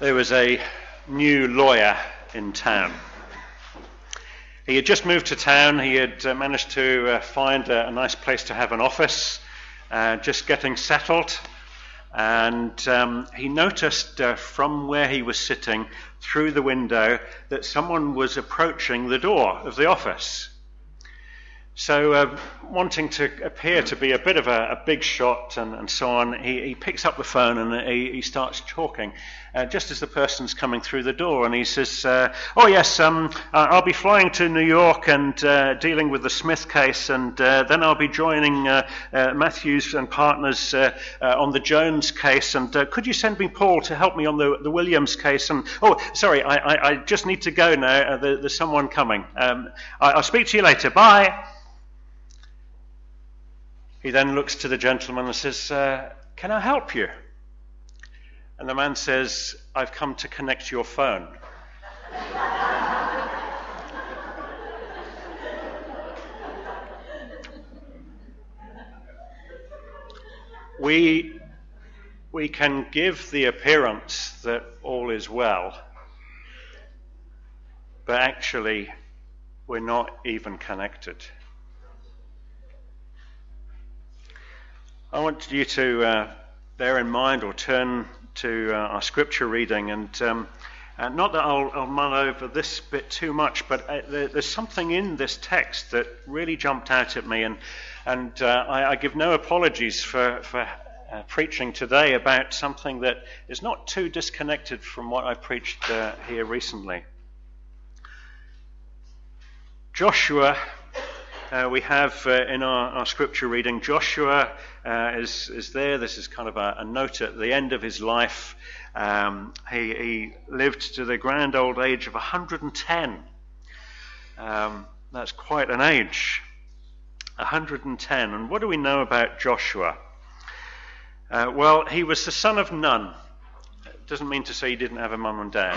there was a new lawyer in town. He had just moved to town. He had managed to find a nice place to have an office, just getting settled. And he noticed from where he was sitting through the window that someone was approaching the door of the office. So wanting to appear to be a bit of a big shot and so on, he picks up the phone and he starts talking just as the person's coming through the door. And he says, oh yes, I'll be flying to New York and dealing with the Smith case, and then I'll be joining Matthews and Partners on the Jones case, and could you send me Paul to help me on the Williams case? And oh, sorry, I just need to go now. There's someone coming. I'll speak to you later. Bye. He then looks to the gentleman and says, can I help you? And the man says, I've come to connect your phone. We can give the appearance that all is well, but actually we're not even connected. I want you to bear in mind or turn to our scripture reading, and not that I'll mull over this bit too much, but there's something in this text that really jumped out at me, and I give no apologies for preaching today about something that is not too disconnected from what I preached here recently. Joshua. We have in our scripture reading, Joshua is there. This is kind of a note at the end of his life. He lived to the grand old age of 110. That's quite an age, 110. And what do we know about Joshua? Well, he was the son of Nun. It doesn't mean to say he didn't have a mum and dad.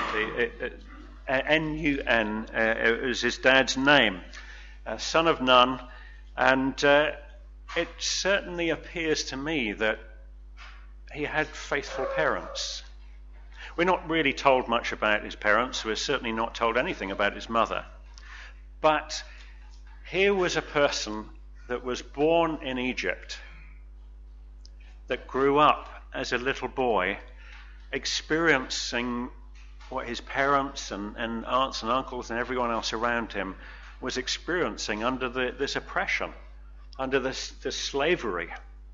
N-U-N is his dad's name. Son of Nun, and it certainly appears to me that he had faithful parents. We're not really told much about his parents. We're certainly not told anything about his mother. But here was a person that was born in Egypt, that grew up as a little boy, experiencing what his parents and aunts and uncles and everyone else around him was experiencing under this oppression, under this slavery.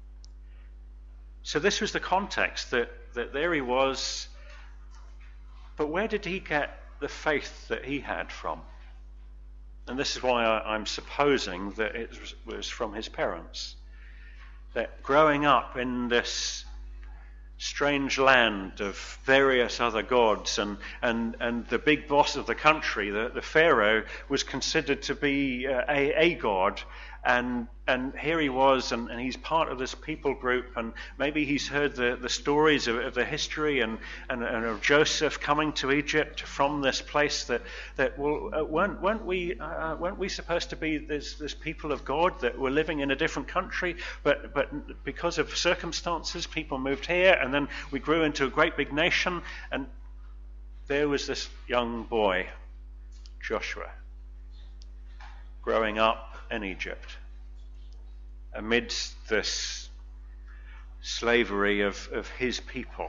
So this was the context that there he was. But where did he get the faith that he had from? And this is why I'm supposing that it was from his parents. That growing up in this strange land of various other gods, and the big boss of the country, the Pharaoh, was considered to be a god, and here he was, and he's part of this people group, and maybe he's heard the stories of the history and of Joseph coming to Egypt from this place that well, weren't we supposed to be this people of God that were living in a different country, but because of circumstances people moved here, and then we grew into a great big nation. And there was this young boy, Joshua, growing up in Egypt amidst this slavery of his people.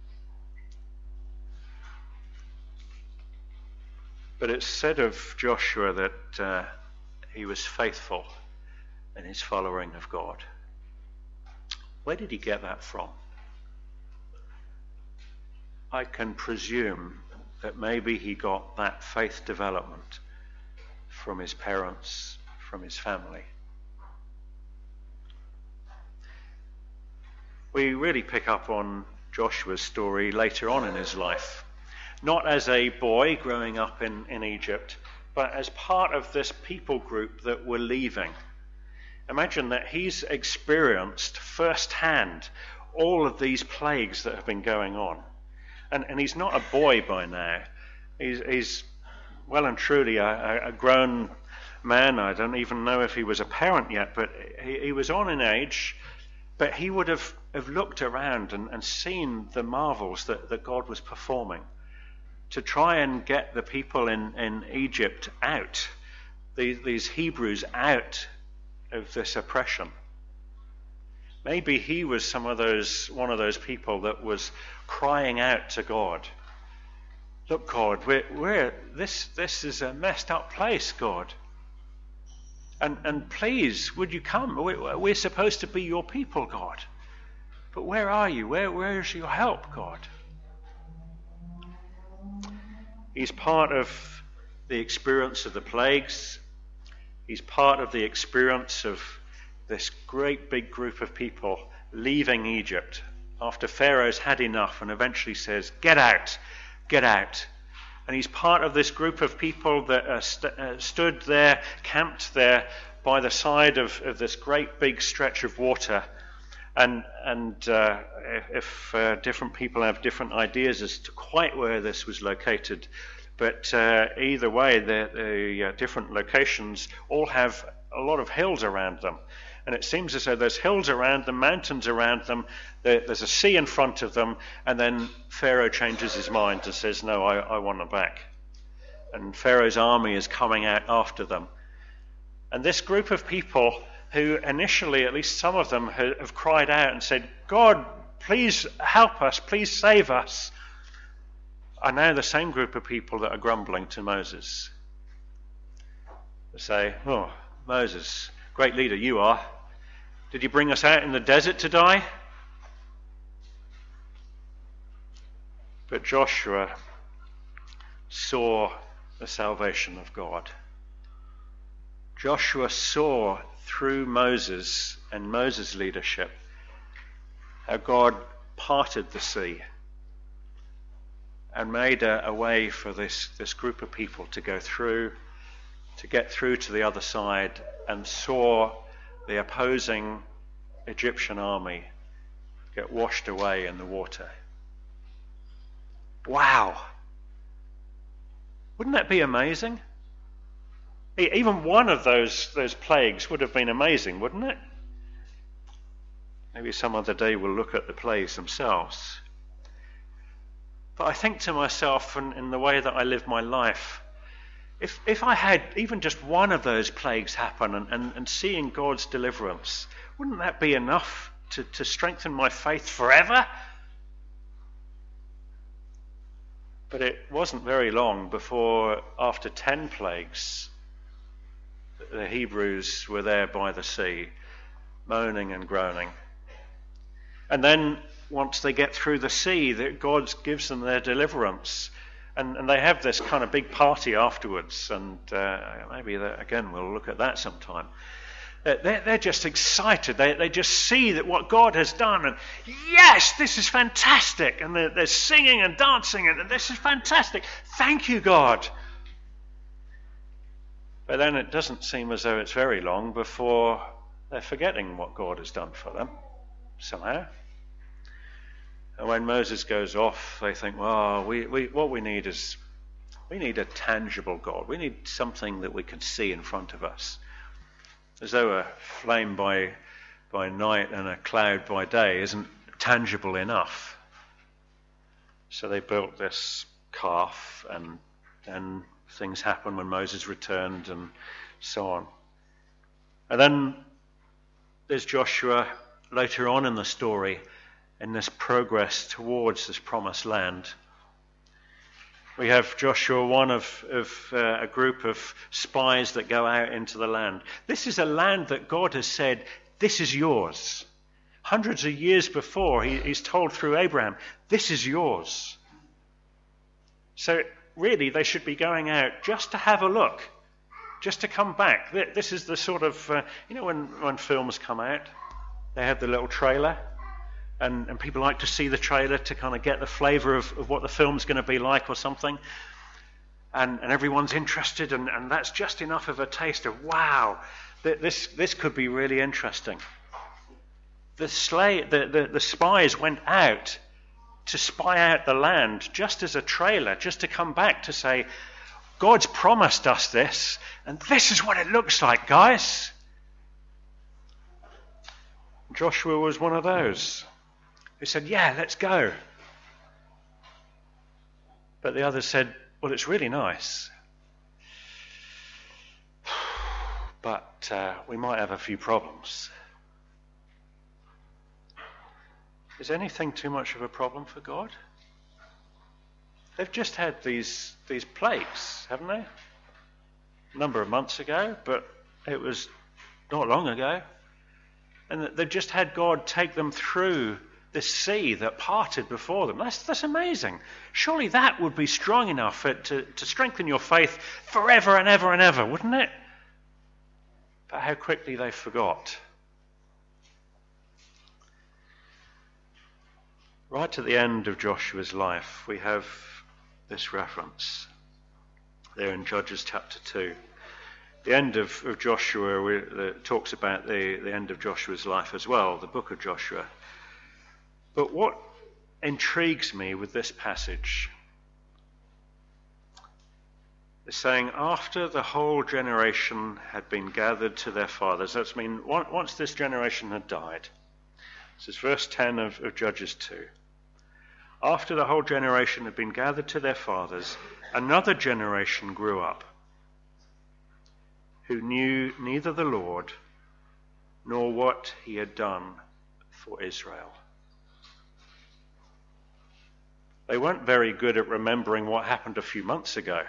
But it's said of Joshua that he was faithful in his following of God. Where did he get that from? I can presume that maybe he got that faith development from his parents, from his family. We really pick up on Joshua's story later on in his life, not as a boy growing up in Egypt, but as part of this people group that were leaving. Imagine that he's experienced firsthand all of these plagues that have been going on. And he's not a boy by now. He's well and truly a grown man. I don't even know if he was a parent yet, but he was on in age. But he would have have looked around and seen the marvels that God was performing to try and get the people in Egypt out, these Hebrews out of this oppression. Maybe he was one of those people that was crying out to God. Look, God, this is a messed up place, God. And please, would you come? We're supposed to be your people, God. But where are you? Where is your help, God? He's part of the experience of the plagues. He's part of the experience of this great big group of people leaving Egypt after Pharaoh's had enough and eventually says, get out, get out. And he's part of this group of people that stood there, camped there by the side of this great big stretch of water. And if different people have different ideas as to quite where this was located, but either way, the different locations all have a lot of hills around them. And it seems as though there's hills around them, mountains around them, there's a sea in front of them, and then Pharaoh changes his mind and says, no, I want them back. And Pharaoh's army is coming out after them. And this group of people who initially, at least some of them, have cried out and said, God, please help us, please save us, are now the same group of people that are grumbling to Moses. They say, oh, Moses, great leader you are. Did you bring us out in the desert to die? But Joshua saw the salvation of God. Joshua saw through Moses and Moses' leadership how God parted the sea and made a way for this group of people to go through, to get through to the other side, and saw the opposing Egyptian army get washed away in the water. Wow! Wouldn't that be amazing? Even one of those plagues would have been amazing, wouldn't it? Maybe some other day we'll look at the plagues themselves. But I think to myself, in the way that I live my life, if I had even just one of those plagues happen and seeing God's deliverance, wouldn't that be enough to strengthen my faith forever? But it wasn't very long before, after 10 plagues, the Hebrews were there by the sea, moaning and groaning. And then, once they get through the sea, that God gives them their deliverance. And they have this kind of big party afterwards, and maybe again we'll look at that sometime. They're just excited. They just see that what God has done, and yes, this is fantastic. And they're singing and dancing, and this is fantastic. Thank you, God. But then it doesn't seem as though it's very long before they're forgetting what God has done for them somehow. And when Moses goes off, they think, well, what we need is a tangible God. We need something that we can see in front of us. As though a flame by night and a cloud by day isn't tangible enough. So they built this calf, and then things happened when Moses returned and so on. And then there's Joshua later on in the story, in this progress towards this promised land. We have Joshua, one of a group of spies that go out into the land. This is a land that God has said, this is yours. Hundreds of years before, he's told through Abraham, this is yours. So really, they should be going out just to have a look, just to come back. This is the sort of, when films come out, they have the little trailer. And people like to see the trailer to kind of get the flavour of what the film's going to be like or something. And everyone's interested, and that's just enough of a taste of, wow, this could be really interesting. The spies went out to spy out the land just as a trailer, just to come back to say, God's promised us this, and this is what it looks like, guys. Joshua was one of those. who said, yeah, let's go. But the others said, well, it's really nice, but we might have a few problems. Is anything too much of a problem for God? They've just had these plagues, haven't they? A number of months ago, but it was not long ago. And they've just had God take them through this sea that parted before them. That's amazing. Surely that would be strong enough to strengthen your faith forever and ever and ever, wouldn't it? But how quickly they forgot. Right at the end of Joshua's life, we have this reference there in Judges chapter 2. The end of Joshua talks about the end of Joshua's life as well, the book of Joshua. But what intrigues me with this passage is saying, after the whole generation had been gathered to their fathers, that's mean once this generation had died. This is verse 10 of Judges 2. After the whole generation had been gathered to their fathers, another generation grew up, who knew neither the Lord nor what he had done for Israel. They weren't very good at remembering what happened a few months ago.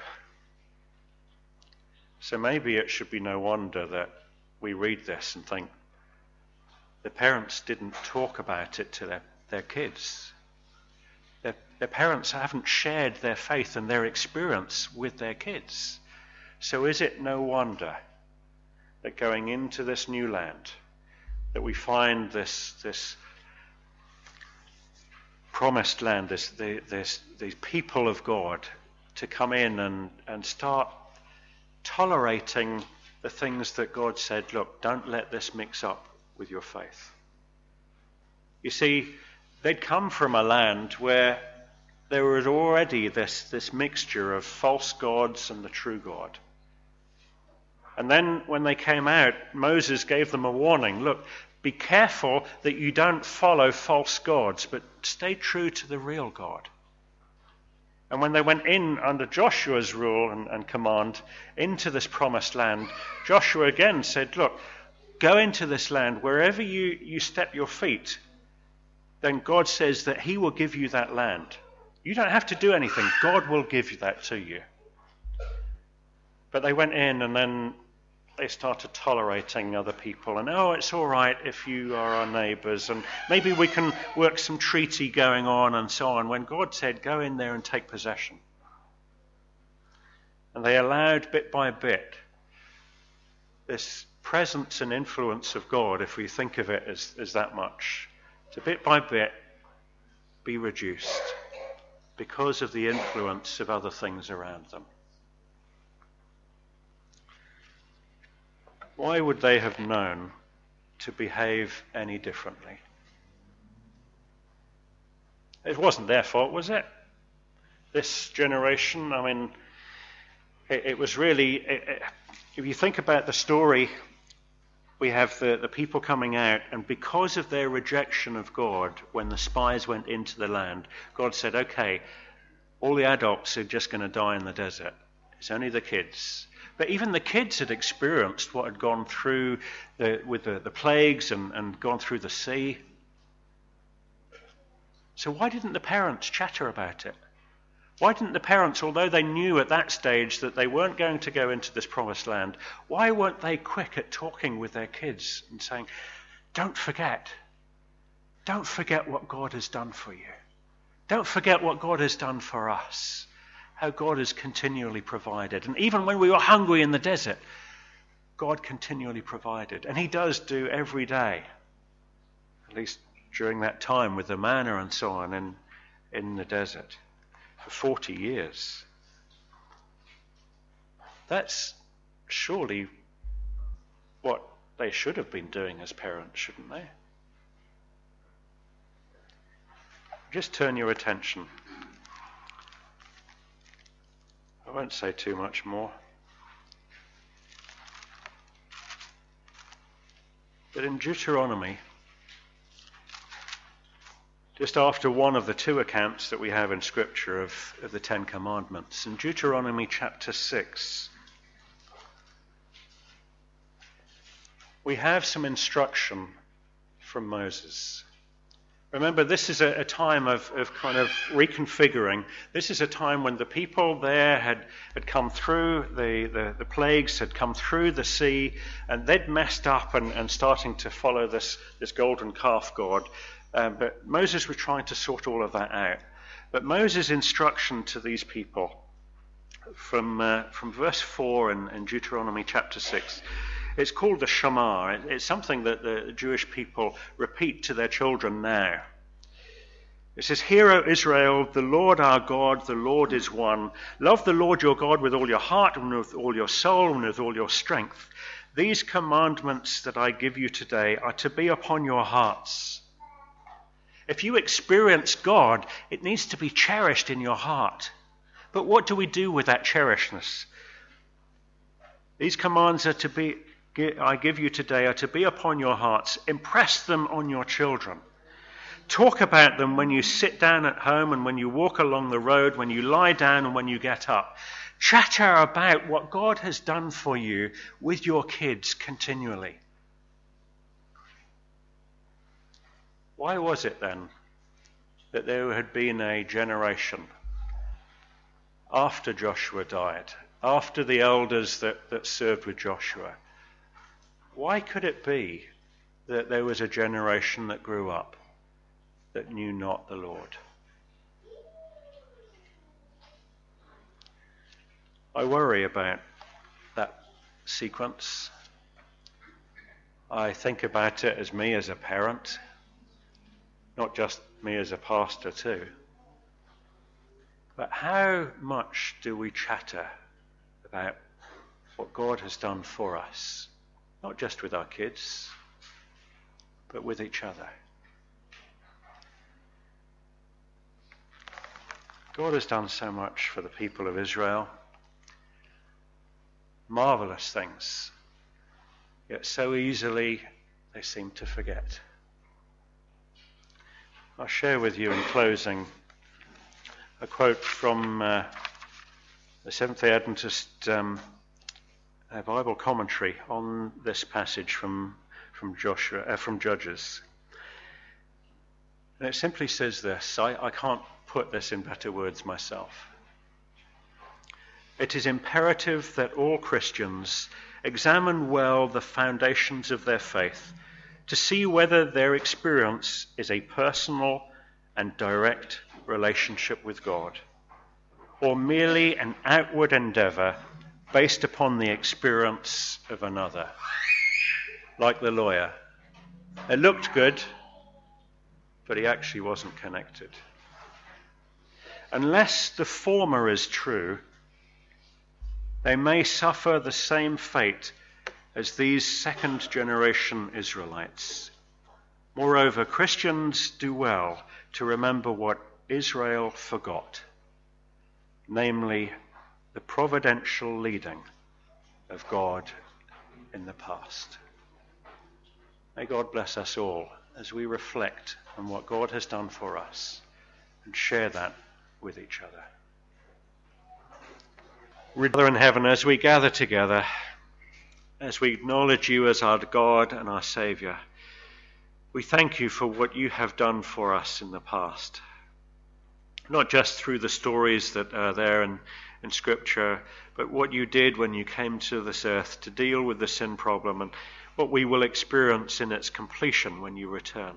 So maybe it should be no wonder that we read this and think the parents didn't talk about it to their kids. Their parents haven't shared their faith and their experience with their kids. So is it no wonder that going into this new land, that we find this promised land, these people of God to come in and start tolerating the things that God said, look, don't let this mix up with your faith. You see, they'd come from a land where there was already this mixture of false gods and the true God. And then when they came out, Moses gave them a warning. Look, be careful that you don't follow false gods, but stay true to the real God. And when they went in under Joshua's rule and command into this promised land, Joshua again said, look, go into this land. Wherever you step your feet, then God says that he will give you that land. You don't have to do anything. God will give you that to you. But they went in and then they started tolerating other people. And, it's all right if you are our neighbours. And maybe we can work some treaty going on and so on. When God said, go in there and take possession. And they allowed bit by bit this presence and influence of God, if we think of it as that much, to bit by bit be reduced because of the influence of other things around them. Why would they have known to behave any differently? It wasn't their fault, was it? This generation, I mean, it was really, if you think about the story, we have the people coming out, and because of their rejection of God, when the spies went into the land, God said, okay, all the adults are just going to die in the desert. It's only the kids. But even the kids had experienced what had gone through with the plagues and gone through the sea. So why didn't the parents chatter about it? Why didn't the parents, although they knew at that stage that they weren't going to go into this promised land, why weren't they quick at talking with their kids and saying, don't forget what God has done for you. Don't forget what God has done for us. How God has continually provided. And even when we were hungry in the desert, God continually provided. And he does do every day, at least during that time with the manna and so on in the desert for 40 years. That's surely what they should have been doing as parents, shouldn't they? Just turn your attention. I won't say too much more. But in Deuteronomy just after one of the two accounts that we have in Scripture of the Ten Commandments. In Deuteronomy chapter 6, we have some instruction from Moses. Remember, this is a time of kind of reconfiguring. This is a time when the people there had come through, the plagues had come through the sea, and they'd messed up and starting to follow this golden calf god. But Moses was trying to sort all of that out. But Moses' instruction to these people from verse 4 in Deuteronomy chapter 6, it's called the Shema. It's something that the Jewish people repeat to their children now. It says, "Hear, O Israel, the Lord our God, the Lord is one. Love the Lord your God with all your heart and with all your soul and with all your strength. These commandments that I give you today are to be upon your hearts." If you experience God, it needs to be cherished in your heart. But what do we do with that cherishedness? These commands I give you today are to be upon your hearts. Impress them on your children. Talk about them when you sit down at home and when you walk along the road, when you lie down and when you get up. Chatter about what God has done for you with your kids continually. Why was it then that there had been a generation after Joshua died, after the elders that served with Joshua? Why could it be that there was a generation that grew up that knew not the Lord? I worry about that sequence. I think about it as me as a parent, not just me as a pastor too. But how much do we chatter about what God has done for us? Not just with our kids, but with each other. God has done so much for the people of Israel. Marvelous things. Yet so easily they seem to forget. I'll share with you in closing a quote from the Seventh-day Adventist Bible commentary on this passage from Judges. And it simply says this. I can't put this in better words myself. It is imperative that all Christians examine well the foundations of their faith to see whether their experience is a personal and direct relationship with God, or merely an outward endeavour based upon the experience of another. Like the lawyer. It looked good, but he actually wasn't connected. Unless the former is true, they may suffer the same fate as these second-generation Israelites. Moreover, Christians do well to remember what Israel forgot, namely the providential leading of God in the past. May God bless us all as we reflect on what God has done for us and share that with each other. Father in heaven, as we gather together, as we acknowledge you as our God and our Saviour, we thank you for what you have done for us in the past. Not just through the stories that are there in Scripture, but what you did when you came to this earth to deal with the sin problem and what we will experience in its completion when you return.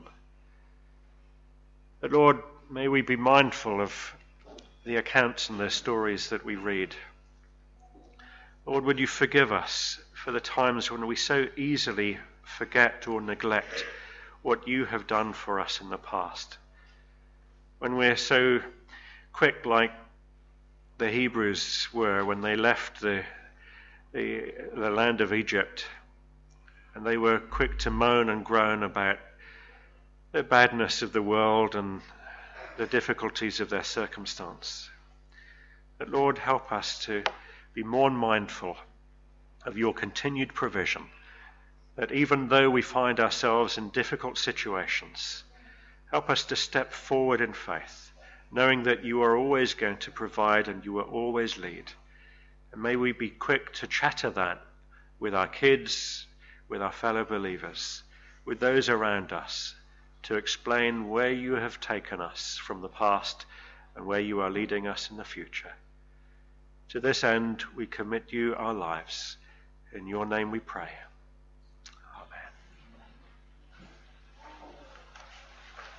But Lord, may we be mindful of the accounts and the stories that we read. Lord, would you forgive us for the times when we so easily forget or neglect what you have done for us in the past. When we're so quick, like the Hebrews were when they left the land of Egypt, and they were quick to moan and groan about the badness of the world and the difficulties of their circumstance. But Lord, help us to be more mindful of your continued provision, that even though we find ourselves in difficult situations, Help us to step forward in faith, knowing that you are always going to provide and you will always lead. And may we be quick to chatter that with our kids, with our fellow believers, with those around us, to explain where you have taken us from the past and where you are leading us in the future. To this end, we commit you our lives. In your name we pray.